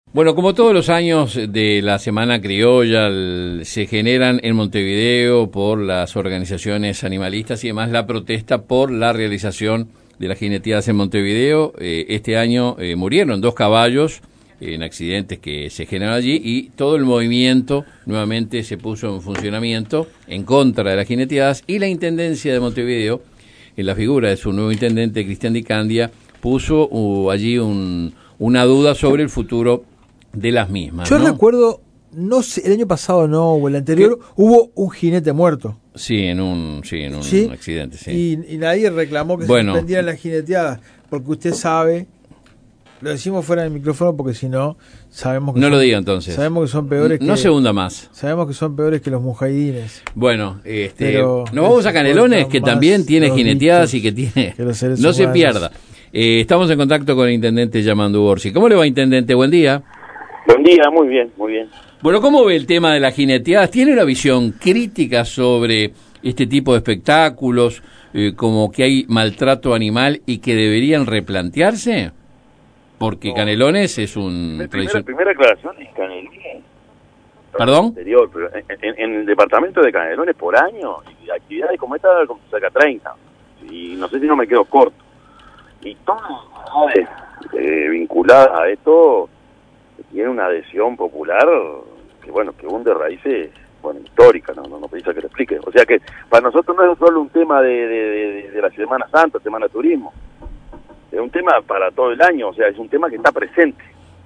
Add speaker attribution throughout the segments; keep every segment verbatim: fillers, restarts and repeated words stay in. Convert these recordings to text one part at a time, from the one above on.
Speaker 1: Bueno, como todos los años de la Semana Criolla, el, se generan en Montevideo por las organizaciones animalistas y demás la protesta por la realización de las jineteadas en Montevideo. Eh, este año eh, murieron dos caballos en accidentes que se generan allí y todo el movimiento nuevamente se puso en funcionamiento en contra de las jineteadas, y la Intendencia de Montevideo, en la figura de su nuevo intendente, Cristian Di Candia, puso uh, allí un, una duda sobre el futuro de las mismas.
Speaker 2: Yo
Speaker 1: ¿no?
Speaker 2: recuerdo, no sé, el año pasado no, o el anterior, ¿qué? Hubo un jinete muerto.
Speaker 1: Sí, en un, sí, en un
Speaker 2: ¿Sí?
Speaker 1: accidente, sí.
Speaker 2: Y, y nadie reclamó que
Speaker 1: bueno,
Speaker 2: se suspendieran las jineteadas, porque usted sabe, lo decimos fuera del micrófono porque si no, sabemos que
Speaker 1: no
Speaker 2: son,
Speaker 1: lo diga entonces.
Speaker 2: Sabemos que son peores que...
Speaker 1: No se hunda más.
Speaker 2: Sabemos que son peores que los mujahidines.
Speaker 1: Bueno, este,
Speaker 2: Pero
Speaker 1: nos vamos a Canelones, que también tiene jineteadas y que tiene...
Speaker 2: Que
Speaker 1: no
Speaker 2: humanos.
Speaker 1: se pierda. Eh, estamos en contacto con el intendente Yamandu Orsi. ¿Cómo le va, intendente? Buen día.
Speaker 3: Buen día, muy bien, muy bien.
Speaker 1: Bueno, ¿cómo ve el tema de las jineteadas? ¿Tiene una visión crítica sobre este tipo de espectáculos, eh, como que hay maltrato animal y que deberían replantearse? Porque no. Canelones es un...
Speaker 3: La primera, primera aclaración es Canelones.
Speaker 1: ¿Perdón?
Speaker 3: Anterior, pero en, en, en el departamento de Canelones por año, y actividades como esta, como cerca treinta. Y no sé si no me quedo corto. Y todas las eh, vinculadas a esto tiene una adhesión popular que, bueno, que hunde raíces, bueno, históricas, no, no, no precisa que lo explique. O sea que para nosotros no es solo un tema de, de, de, de la Semana Santa, Semana de Turismo. Es un tema para todo el año, o sea, es un tema que está presente.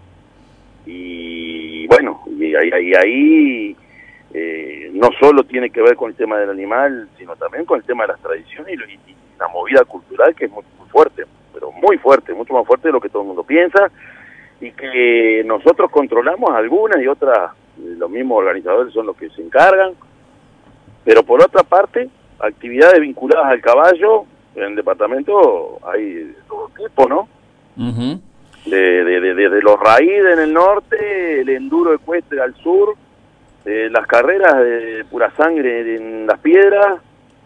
Speaker 3: Y bueno, y ahí, ahí, ahí eh, no solo tiene que ver con el tema del animal, sino también con el tema de las tradiciones y, y, y la movida cultural, que es muy, muy fuerte, pero muy fuerte, mucho más fuerte de lo que todo el mundo piensa, y que nosotros controlamos algunas y otras, los mismos organizadores son los que se encargan. Pero por otra parte, actividades vinculadas al caballo, en el departamento hay de todo tipo, ¿no?
Speaker 1: Uh-huh.
Speaker 3: De, de, de, de, de los raíces en el norte, el enduro ecuestre al sur, eh, las carreras de pura sangre en las piedras,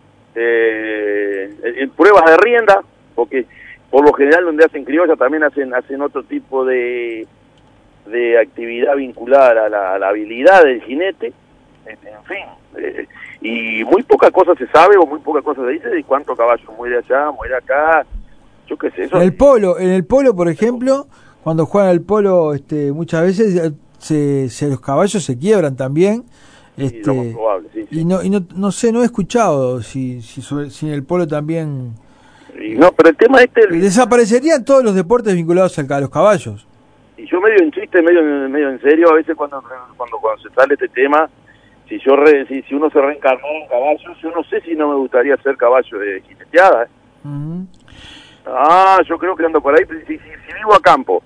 Speaker 3: eh, en pruebas de rienda, porque por lo general donde hacen criolla también hacen hacen otro tipo de de actividad vinculada a la, a la habilidad del jinete, en fin, eh, y muy poca cosa se sabe o muy poca cosa se dice de cuánto caballo muere allá, muere acá, yo qué sé. Eso
Speaker 2: en el polo, en el polo, por ejemplo, cuando juegan al polo, este, muchas veces se, se los caballos se quiebran también. Este,
Speaker 3: sí, lo más probable, sí, sí.
Speaker 2: Y no y no no sé, no he escuchado si si, sobre, si en el polo también.
Speaker 3: No, pero el tema este...
Speaker 2: Desaparecerían todos los deportes vinculados a los caballos.
Speaker 3: Y yo medio en chiste, medio, medio en serio, a veces cuando cuando cuando se sale este tema, si yo re, si, si uno se reencarnó en caballo, yo no sé si no me gustaría ser caballo de jineteada. ¿eh? Uh-huh. Ah, yo creo que ando por ahí, si, si, si vivo a campo.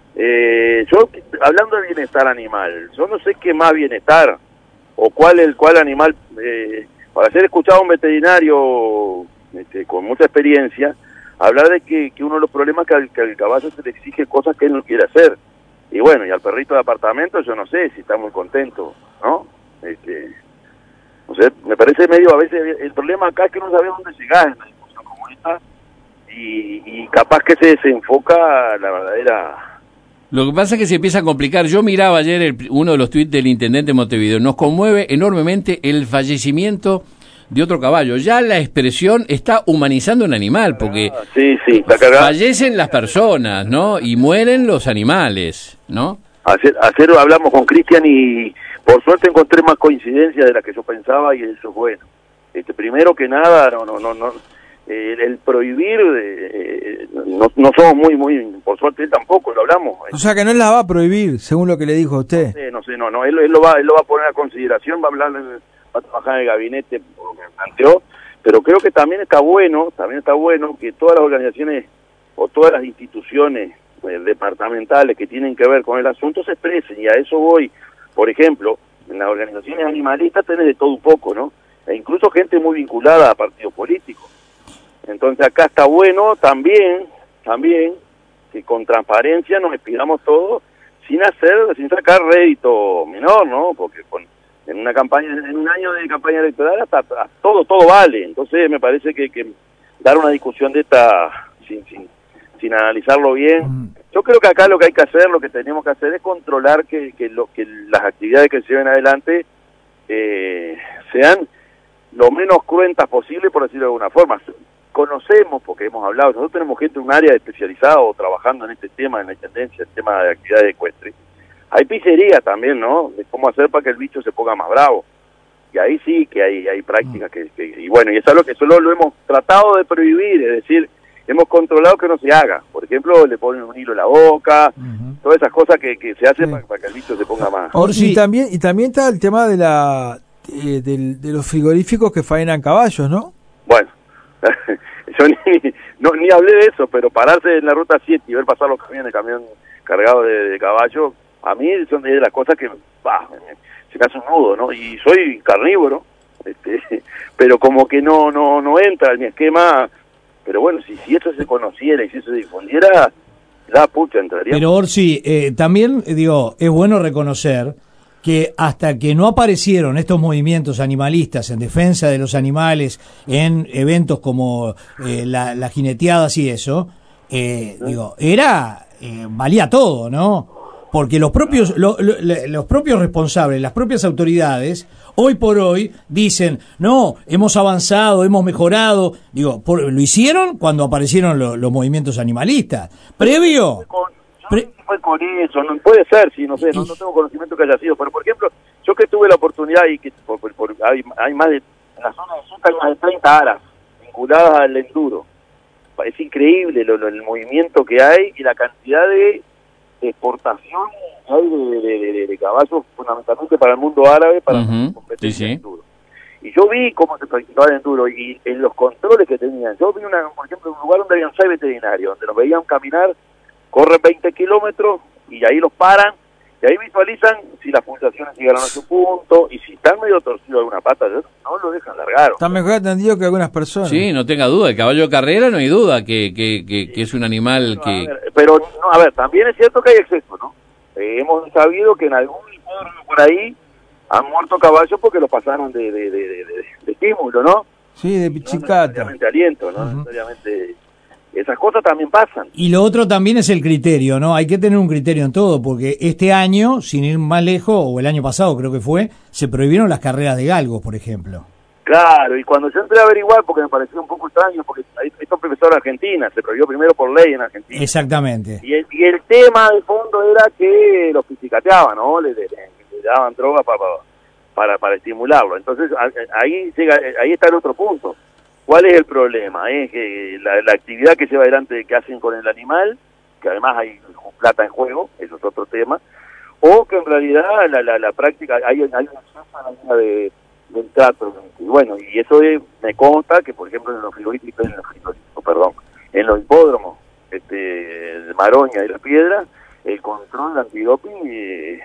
Speaker 3: Eh, yo, hablando de bienestar animal, yo no sé qué más bienestar, o cuál el cuál animal, eh, para ser escuchado a un veterinario este, con mucha experiencia, hablar de que, que uno de los problemas es que al, que al caballo se le exige cosas que él no quiere hacer. Y bueno, y al perrito de apartamento yo no sé si está muy contento, ¿no? Este, o sea, me parece medio, a veces, el problema acá es que no sabemos dónde llegar en una discusión como esta, y, y capaz que se desenfoca la verdadera...
Speaker 1: Lo que pasa es que se empieza a complicar. Yo miraba ayer el, uno de los tuits del intendente de Montevideo. Nos conmueve enormemente el fallecimiento de otro caballo. Ya la expresión está humanizando un animal, porque
Speaker 3: ah, sí, sí,
Speaker 1: fallecen las personas, ¿no? Y mueren los animales, ¿no?
Speaker 3: Ayer, ayer hablamos con Cristian y por suerte encontré más coincidencias de las que yo pensaba, y eso es bueno. Este, primero que nada, no, no, no, no eh, el, el prohibir, eh, no, no somos muy, muy, por suerte él tampoco, lo hablamos.
Speaker 2: O sea que no la va a prohibir, según lo que le dijo a usted.
Speaker 3: No sé, no sé, no, no, él, él lo va, él lo va a poner a consideración, va a hablar, va a trabajar en el gabinete, por lo que me planteó, pero creo que también está bueno, también está bueno que todas las organizaciones o todas las instituciones eh, departamentales que tienen que ver con el asunto se expresen, y a eso voy. Por ejemplo, en las organizaciones animalistas tenés de todo un poco, ¿no? E incluso gente muy vinculada a partidos políticos. Entonces acá está bueno también, también, que con transparencia nos expidamos todo sin hacer, sin sacar rédito menor, ¿no? Porque con, en una campaña, en un año de campaña electoral hasta, hasta todo, todo vale. Entonces me parece que, que dar una discusión de esta sin, sin, sin analizarlo bien. Mm. Yo creo que acá lo que hay que hacer, lo que tenemos que hacer es controlar que, que, lo, que las actividades que se lleven adelante eh, sean lo menos cruentas posible, por decirlo de alguna forma. Conocemos, porque hemos hablado, nosotros tenemos gente en un área especializada o trabajando en este tema, en la intendencia, el tema de actividades ecuestres. Hay pizzería también, ¿no? De cómo hacer para que el bicho se ponga más bravo. Y ahí sí que hay, hay prácticas que, que... Y bueno, y eso es lo que solo lo hemos tratado de prohibir, es decir, hemos controlado que no se haga. Por ejemplo, le ponen un hilo en la boca, uh-huh. todas esas cosas que, que se hacen sí. para, para que el bicho se ponga más...
Speaker 2: Or, y, también, y también está el tema de la eh, de, de los frigoríficos que faenan caballos, ¿no?
Speaker 3: Bueno, yo ni, no, ni hablé de eso, pero pararse en la ruta siete y ver pasar los camiones, camión cargado de, de caballo, a mí son de las cosas que bah, se me hace un nudo, ¿no? Y soy carnívoro, este, pero como que no no no entra en mi esquema. Pero bueno, si, si eso se conociera y si eso se difundiera, la pucha entraría.
Speaker 4: Pero Orsi, eh, también, digo, es bueno reconocer que hasta que no aparecieron estos movimientos animalistas en defensa de los animales, en eventos como eh, la, las jineteadas y eso, eh, ¿sí? digo, era, eh, valía todo, ¿no? Porque los propios, lo, lo, los propios responsables, las propias autoridades, hoy por hoy dicen, no, hemos avanzado, hemos mejorado. Digo, por, lo hicieron cuando aparecieron lo, los movimientos animalistas. Previo...
Speaker 3: Con, pre... no fue con eso, no puede ser, sí, no sé, no, no tengo conocimiento que haya sido. Pero, por ejemplo, yo que tuve la oportunidad y que por, por, por, hay, hay más de, en la zona de Zucca hay más de treinta aras vinculadas al enduro. Es increíble lo, lo, el movimiento que hay y la cantidad de exportación hay de, de, de, de caballos fundamentalmente para el mundo árabe, para uh-huh. competir sí, sí. en enduro. Y yo vi cómo se practicaba el enduro y en los controles que tenían. Yo vi, una, por ejemplo, un lugar donde habían seis veterinarios, donde los veían caminar, corren veinte kilómetros y ahí los paran y ahí visualizan si las pulsaciones llegaron a su punto y si están medio torcido alguna pata, no lo dejan largar.
Speaker 2: Está mejor atendido que algunas personas.
Speaker 1: Sí, no tenga duda, el caballo de carrera no hay duda que, que, que, que es un animal
Speaker 3: bueno,
Speaker 1: que...
Speaker 3: A ver, pero, no, a ver, también es cierto que hay exceso, ¿no? Eh, hemos sabido que en algún hipódromo por ahí han muerto caballos porque los pasaron de, de, de, de, de, de estímulo, ¿no?
Speaker 2: Sí, de pichicata.
Speaker 3: No necesariamente aliento, no uh-huh. necesariamente... Esas cosas también pasan.
Speaker 4: Y lo otro también es el criterio, ¿no? Hay que tener un criterio en todo, porque este año, sin ir más lejos, o el año pasado creo que fue, se prohibieron las carreras de galgos, por ejemplo.
Speaker 3: Claro, y cuando yo entré a averiguar, porque me pareció un poco extraño, porque esto es profesor de Argentina, se prohibió primero por ley en Argentina.
Speaker 4: Exactamente.
Speaker 3: Y el, y el tema de fondo era que los psicateaban, ¿no? Le, le, le daban droga para, para, para estimularlo. Entonces, ahí llega, ahí está el otro punto. ¿Cuál es el problema? Es que la, la actividad que lleva adelante, que hacen con el animal, que además hay plata en juego, eso es otro tema, o que en realidad la, la, la práctica, hay, hay una exceso de, del trato. Y bueno, y eso es, me consta que, por ejemplo, en los frigoríficos, en los frigoríficos, perdón, en los hipódromos, este, de Maroña y La Piedra, el control de antidoping eh,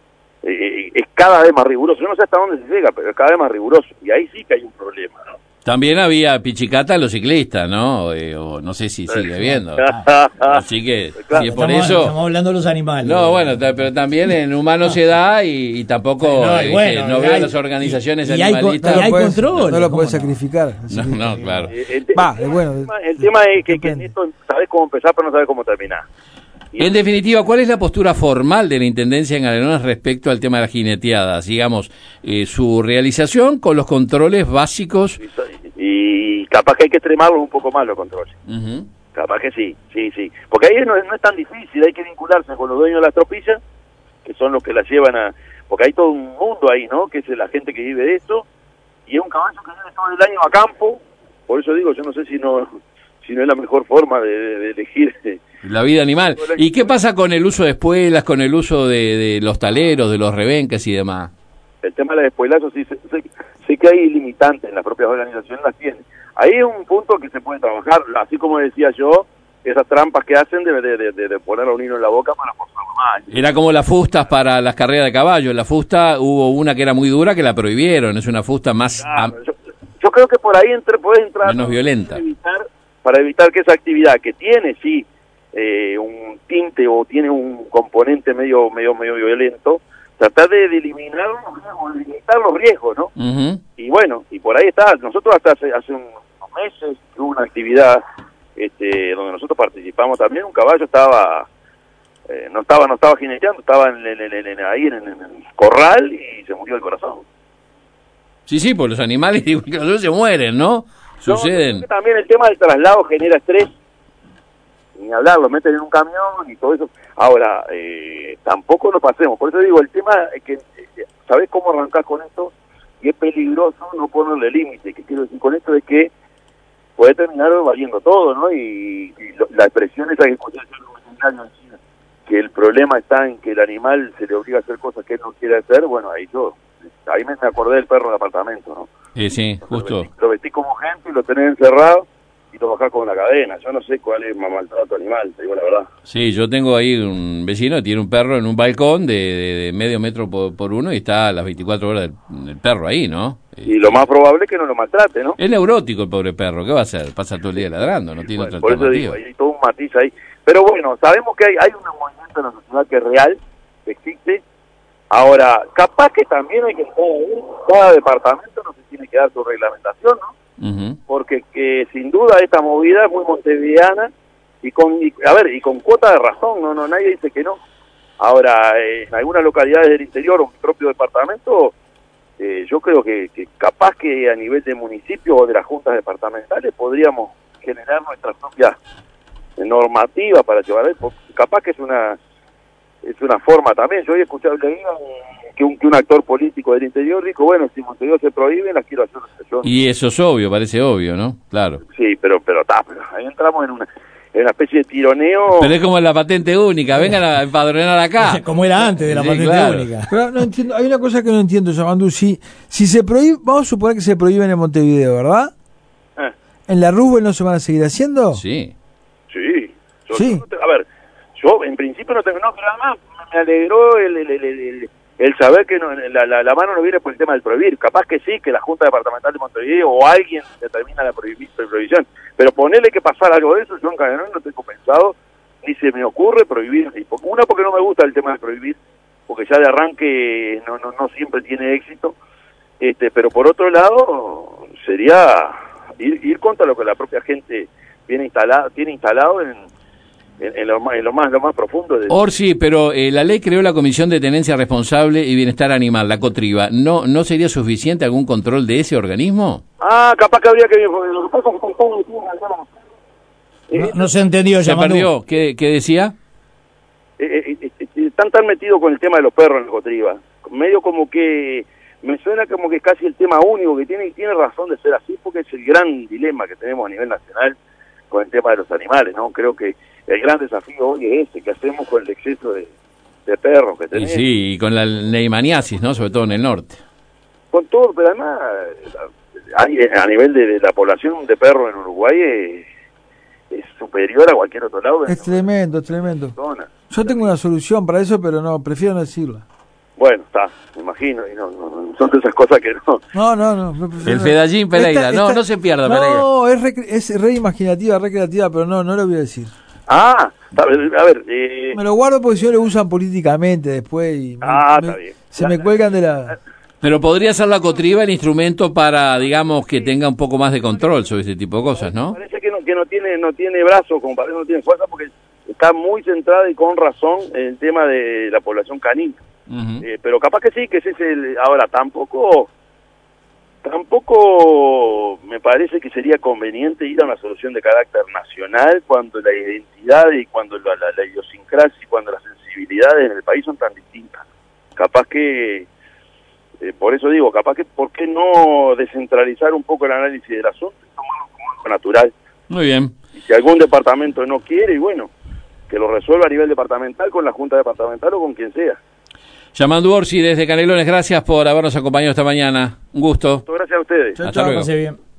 Speaker 3: eh, es cada vez más riguroso. Yo no sé hasta dónde se llega, pero es cada vez más riguroso. Y ahí sí que hay un problema, ¿no?
Speaker 1: También había pichicata a los ciclistas, ¿no? Eh, o no sé si sigue habiendo. Así que, claro, si es por
Speaker 4: estamos,
Speaker 1: eso...
Speaker 4: Estamos hablando de los animales.
Speaker 1: No, bueno, t- pero también en humanos se da y, y tampoco no, y bueno, eh, no veo hay, las organizaciones y, y animalistas.
Speaker 4: Hay, y hay control.
Speaker 2: No lo puedes sacrificar.
Speaker 1: No, no, claro.
Speaker 3: El, el, Va, el, bueno, el, tema, el tema es que, que en esto sabes cómo empezar, pero no sabes cómo terminar.
Speaker 1: Y en definitiva, ¿cuál es la postura formal de la Intendencia en Canelones respecto al tema de las jineteadas? Digamos, eh, su realización con los controles básicos...
Speaker 3: Y capaz que hay que extremarlos un poco más los controles. Uh-huh. Capaz que sí, sí, sí. Porque ahí no, no es tan difícil, hay que vincularse con los dueños de las tropillas, que son los que las llevan a... Porque hay todo un mundo ahí, ¿no? Que es la gente que vive de esto, y es un caballo que vive todo el año a campo, por eso digo, yo no sé si no si no es la mejor forma de, de, de elegir...
Speaker 1: La vida animal. ¿Y qué pasa con el uso de espuelas, con el uso de, de los taleros, de los rebenques y demás?
Speaker 3: El tema de las espuelas, sí, sé, sé, sé que hay limitantes en las propias organizaciones, las tienen. Ahí es un punto que se puede trabajar, así como decía yo, esas trampas que hacen de, de, de, de poner a un hilo en la boca para forzarlo más.
Speaker 1: Era como las fustas para las carreras de caballo. La fusta, hubo una que era muy dura que la prohibieron, es una fusta más...
Speaker 3: Claro, am- yo, yo creo que por ahí entre, puede entrar...
Speaker 1: Menos violenta.
Speaker 3: Para evitar, para evitar que esa actividad que tiene, sí, eh, un tinte o tiene un componente medio medio medio violento, tratar de, de eliminar o de limitar los riesgos, ¿no? Uh-huh. Y bueno, y por ahí está. Nosotros hasta hace, hace unos meses hubo una actividad este, donde nosotros participamos también, un caballo estaba, eh, no estaba no estaba jineteando, estaba en, en, en, en, ahí en, en el corral y se murió el corazón.
Speaker 1: Sí, sí, pues los animales igual que nosotros se mueren, ¿no? Suceden.
Speaker 3: No, también el tema del traslado genera estrés, ni hablar, lo meten en un camión y todo eso. Ahora, eh, tampoco lo pasemos, por eso digo, el tema es que, eh, ¿sabés cómo arrancar con esto? Y es peligroso no ponerle límite. ¿Qué quiero decir con esto? Es que puede terminar valiendo todo, ¿no? Y, y lo, la expresión esa que escuché en China, que el problema está en que el animal se le obliga a hacer cosas que él no quiere hacer, bueno, ahí yo, ahí me acordé del perro del apartamento, ¿no?
Speaker 1: Sí, sí, justo.
Speaker 3: Lo vestí, lo vestí como gente y lo tenés encerrado y lo bajás con la cadena. Yo no sé cuál es más maltrato animal, te digo la verdad.
Speaker 1: Sí, yo tengo ahí un vecino que tiene un perro en un balcón de, de, de medio metro por, por uno y está a las veinticuatro horas del, del perro ahí, ¿no?
Speaker 3: Y lo más probable es que no lo maltrate, ¿no?
Speaker 1: Es neurótico el pobre perro, ¿qué va a hacer? Pasa todo el día ladrando, no tiene
Speaker 3: Bueno,
Speaker 1: otra
Speaker 3: por eso
Speaker 1: alternativa.
Speaker 3: digo, hay todo un matiz ahí. Pero bueno, sabemos que hay, hay un movimiento en la sociedad que es real, que existe. Ahora, capaz que también hay que estar ahí, cada departamento no se tiene que dar su reglamentación, ¿no?
Speaker 1: Uh-huh.
Speaker 3: Porque que sin duda esta movida es muy montevideana y con, y, a ver, y con cuota de razón, no, no, nadie dice que no. Ahora, eh, en algunas localidades del interior o mi propio departamento, eh, yo creo que, que capaz que a nivel de municipio o de las juntas departamentales podríamos generar nuestra propia normativa para llevar ahí, porque capaz que es una es una forma también. Yo he escuchado leí que un, que un actor político del interior dijo, bueno, si Montevideo se prohíbe, las quiero hacer yo.
Speaker 1: Y eso es obvio, parece obvio, ¿no? Claro.
Speaker 3: Sí, pero pero está, ahí entramos en una en una especie de tironeo.
Speaker 1: Pero es como la patente única, vengan a empadronar acá.
Speaker 4: Como era antes de la
Speaker 1: Sí,
Speaker 4: patente
Speaker 1: claro.
Speaker 4: única.
Speaker 2: Pero no entiendo, hay una cosa que no entiendo, Yamandu. Si, si se prohíbe, vamos a suponer que se prohíben en Montevideo, ¿verdad?
Speaker 3: Eh,
Speaker 2: ¿En la Roosevelt no se van a seguir haciendo?
Speaker 1: Sí.
Speaker 3: sí. Yo,
Speaker 2: Sí.
Speaker 3: yo no te- a ver, yo en principio no tengo, no, pero además me alegró el, el, el, el, el- el saber que no, la, la, la mano no viene por el tema del prohibir. Capaz que sí, que la Junta Departamental de Montevideo o alguien determina la prohibi- prohibición. Pero ponerle que pasar algo de eso, yo en Cadenón no tengo pensado, ni se me ocurre prohibir. Y por- Una, porque no me gusta el tema de prohibir, porque ya de arranque no, no, no siempre tiene éxito. Este, pero por otro lado, sería ir, ir contra lo que la propia gente viene instalado, tiene instalado en, en, en, lo, más, en lo más lo más profundo de...
Speaker 1: Orsi, pero eh, la ley creó la Comisión de Tenencia Responsable y Bienestar Animal, la COTRIBA. ¿No no sería suficiente algún control de ese organismo?
Speaker 3: Ah, capaz que habría que... Lo que pasa es que están todos metidos en alguna-
Speaker 4: No,
Speaker 3: Eh,
Speaker 4: no se entendió,
Speaker 1: ¿Se
Speaker 4: Yamandu.
Speaker 1: perdió? ¿Qué, qué decía?
Speaker 3: eh, eh, eh, eh, están tan metidos con el tema de los perros en la Cotriba. Medio como que... Me suena como que es casi el tema único que tiene, y tiene razón de ser así, porque es el gran dilema que tenemos a nivel nacional con el tema de los animales, ¿no? Creo que el gran desafío hoy es ese, que hacemos con el exceso de, de perros que
Speaker 1: Y
Speaker 3: tenemos.
Speaker 1: sí, y con la leishmaniasis, ¿no? Sobre todo en el norte.
Speaker 3: Con todo, pero además, hay, a nivel de, de la población de perros en Uruguay es, es superior a cualquier otro lado.
Speaker 2: Es tremendo, es tremendo.
Speaker 3: Zona.
Speaker 2: Yo tengo una solución para eso, pero no, prefiero no decirla.
Speaker 3: Bueno, está, me imagino, y no, no, no, son de esas cosas que no...
Speaker 2: No, no, no. me prefiero
Speaker 1: El
Speaker 2: no.
Speaker 1: Fedallín Pereira.
Speaker 2: Esta-
Speaker 1: No,
Speaker 2: esta-
Speaker 1: no se pierda, Pereira.
Speaker 2: No, es re, es re imaginativa, re creativa, pero no, no lo voy a decir.
Speaker 3: Ah, a ver, a ver eh,
Speaker 2: Me lo guardo porque si no lo usan políticamente después y me-
Speaker 3: Ah,
Speaker 2: me-
Speaker 3: está bien.
Speaker 2: se me cuelgan de la...
Speaker 1: Pero podría ser la COTRIBA el instrumento para, digamos, que tenga un poco más de control sobre ese tipo de cosas, ¿no?
Speaker 3: parece que no, que no tiene no tiene brazos, como parece que no tiene fuerza, porque está muy centrada y con razón en el tema de la población canina.
Speaker 1: Ujú.
Speaker 3: Eh, pero capaz que sí, que ese es el... Ahora, tampoco tampoco me parece que sería conveniente ir a una solución de carácter nacional cuando la identidad y cuando la, la, la idiosincrasia y cuando las sensibilidades en el país son tan distintas. Capaz que, eh, por eso digo, capaz que, ¿por qué no descentralizar un poco el análisis del asunto y tomarlo como algo natural?
Speaker 1: Muy bien.
Speaker 3: Y si algún departamento no quiere, y bueno, que lo resuelva a nivel departamental con la Junta Departamental o con quien sea.
Speaker 1: Yamandu Orsi desde Canelones, gracias por habernos acompañado esta mañana. Un gusto.
Speaker 3: Muchas gracias a ustedes.
Speaker 2: Chau,
Speaker 1: Hasta
Speaker 2: chau.
Speaker 1: luego.
Speaker 4: Pase bien.